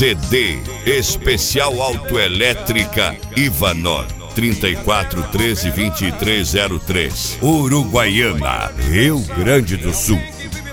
CD Especial Autoelétrica Ivanor 34 13 23 03, Uruguaiana, Rio Grande do Sul.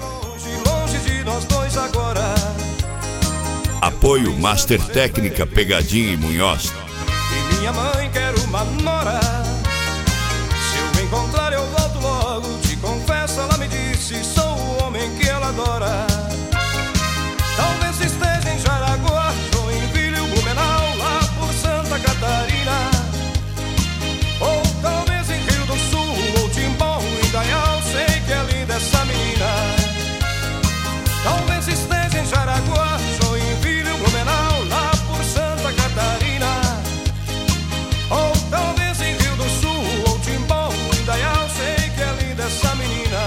Apoio Master Técnica Pegadinha e Munhoz. E minha mãe quer uma nora. Se eu encontrar eu volto logo. Te confesso, ela me disse, sou o homem que ela adora. Talvez esteja em Jaraguá, Joinville, Blumenau, lá por Santa Catarina. Ou talvez em Rio do Sul, ou Timbó, Indaial. Sei que é linda essa menina. Talvez esteja em Jaraguá, Joinville, Blumenau, lá por Santa Catarina. Ou talvez em Rio do Sul, ou Timbó, Indaial. Sei que é linda essa menina.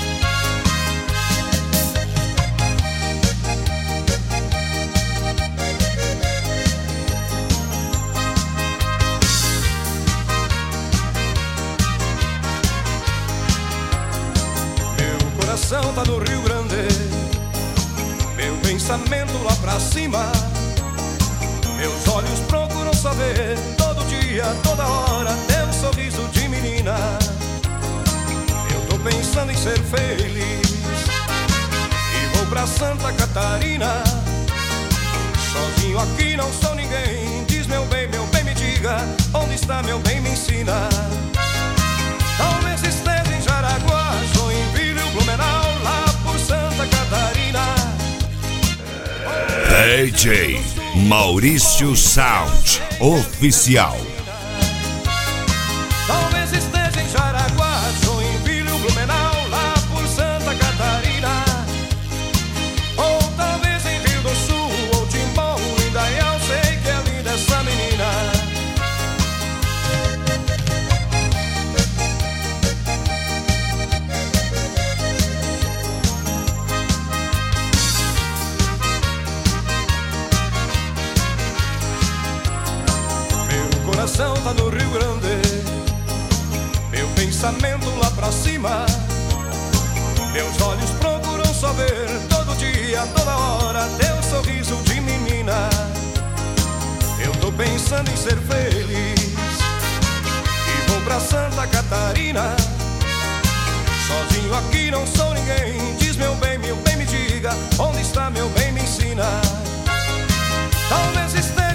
Meu coração tá no Rio Grande, meu pensamento lá pra cima. Meus olhos procuram saber todo dia, toda hora, teu sorriso de menina. Eu tô pensando em ser feliz e vou pra Santa Catarina. Sozinho aqui não sou ninguém. Diz meu bem, me diga, onde está meu bem, me ensina. Talvez esteja em Jaraguá, Joinville, Blumenau, lá por Santa Catarina. DJ Maurício Sound Oficial. Talvez esteja em Jaraguá, Joinville, Blumenau, lá por Santa Catarina. Ou talvez em Rio do Sul, ou Timbó, Indaial. Sei que é linda essa menina. Meu coração tá no Rio Grande, meu pensamento lá pra cima. Meus olhos procuram só ver todo dia, toda hora, teu sorriso de menina. Eu tô pensando em ser feliz e vou pra Santa Catarina. Sozinho aqui não sou ninguém. Diz meu bem, me diga, onde está meu bem, me ensina. Talvez esteja